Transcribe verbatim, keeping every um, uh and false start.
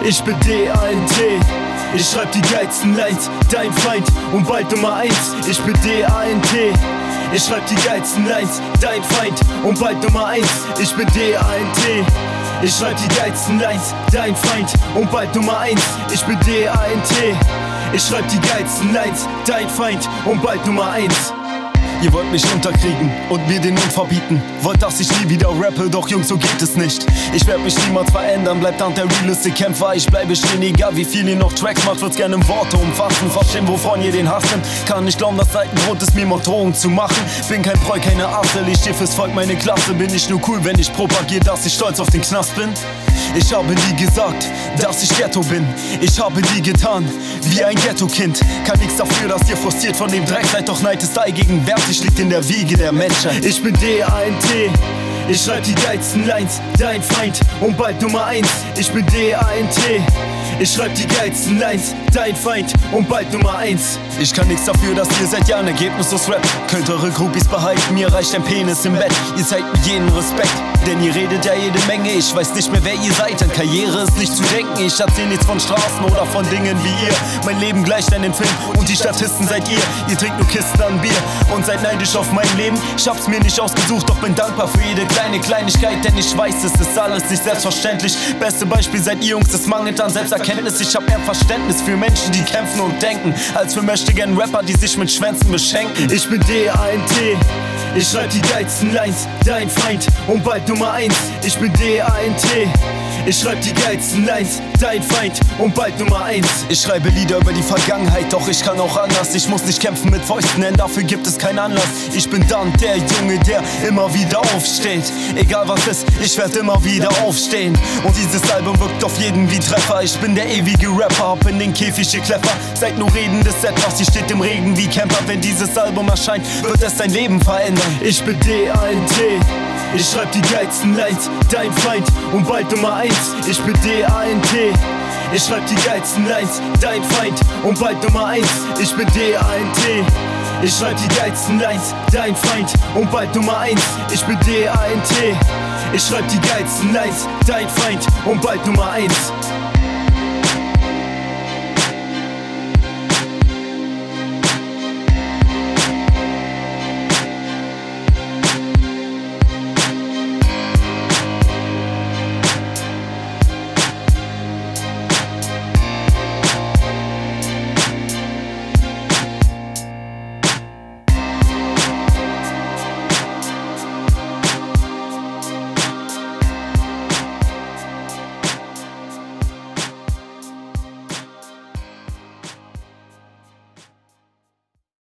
Ich bin D A N T. Ich schreib die geilsten Lines, dein Feind und bald Nummer eins. Ich bin D A N T. Ich schreib die geilsten Lines, dein Feind und bald Nummer eins. Ich bin D A N T. Ich schreib die geilsten Lines, dein Feind und bald Nummer eins. Ich bin D A N T. Ich schreib die geilsten Lines, dein Feind und bald Nummer eins. Ihr wollt mich unterkriegen und mir den Mund verbieten. Wollt, dass ich nie wieder rappe, doch Jungs, so geht es nicht. Ich werd mich niemals verändern, bleibt dann der realiste Kämpfer. Ich bleibe stehen, egal wie viel ihr noch Tracks macht, wird's gerne in Worte umfassen. Verstehen, wovon ihr den Hass nimmt. Kann nicht glauben, dass Zeit ein Grund ist, mir mal Drohungen zu machen. Bin kein Preu, keine Assel, ich steh fürs Volk, meine Klasse. Bin ich nur cool, wenn ich propagier, dass ich stolz auf den Knast bin. Ich habe nie gesagt, dass ich Ghetto bin. Ich habe nie getan, wie ein Ghetto-Kind. Kann nix dafür, dass ihr frustriert von dem Dreck seid. Doch Neid ist allgegenwärtig, liegt in der Wiege der Menschheit. Ich bin D A N T. Ich schreib die geilsten Lines, dein Feind und bald Nummer eins. Ich bin D A N T. Ich schreib die geilsten Lines, dein Feind und bald Nummer eins. Ich kann nix dafür, dass ihr seit Jahren ergebnislos rappt. Könnt eure Groupies behalten, mir reicht ein Penis im Bett. Ihr zeigt mir jeden Respekt, denn ihr redet ja jede Menge. Ich weiß nicht mehr, wer ihr seid, an Karriere ist nicht zu denken. Ich erzähl nichts von Straßen oder von Dingen wie ihr. Mein Leben gleicht einen Film und die Statisten seid ihr. Ihr trinkt nur Kisten an Bier und seid neidisch auf mein Leben. Ich hab's mir nicht ausgesucht, doch bin dankbar für jede kleine Kleinigkeit, denn ich weiß, es ist alles nicht selbstverständlich. Beste Beispiel seid ihr Jungs, es mangelt an Selbsterkenntnis. Ich hab mehr Verständnis für Menschen, die kämpfen und denken, als für mächtigen Rapper, die sich mit Schwänzen beschenken. Ich bin D A N T. Ich schreib die geilsten Lines, dein Feind und bald Nummer eins. Ich bin D A N T. Ich schreib die geilsten Lines, dein Feind und bald Nummer eins. Ich schreibe Lieder über die Vergangenheit, doch ich kann auch anders. Ich muss nicht kämpfen mit Fäusten, denn dafür gibt es keinen Anlass. Ich bin dann der Junge, der immer wieder aufsteht. Egal was ist, ich werd immer wieder aufstehen. Und dieses Album wirkt auf jeden wie Treffer. Ich bin der ewige Rapper, hab in den Käfig geklettert. Seid nur redendes etwas, ihr steht im Regen wie Camper. Wenn dieses Album erscheint, wird es dein Leben verändern. Ich bin D A N T. Ich schreib die geilsten Lines, dein Feind und bald Nummer eins. Ich bin D A N T. Ich schreib die geilsten Lines, dein Feind und bald Nummer eins. Ich bin D A N T. Ich schreib die geilsten Lines, dein Feind und bald Nummer eins. Ich bin D A N T. Ich schreib die geilsten Lines, dein Feind und bald Nummer eins.